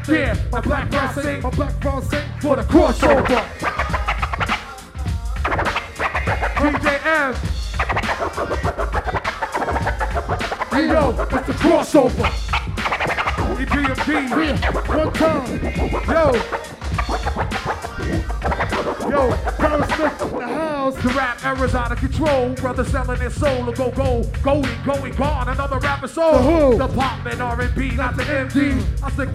Yeah, my black girl sing, my black girl sing for the crossover. DJ M. Yo, it's the crossover. EPMD. One time. Yo, Carl Smith in the house. The rap era's out of control. Brother selling his soul to go, going, gone. Another rapper soul. The pop and R&B, not the MD. I stick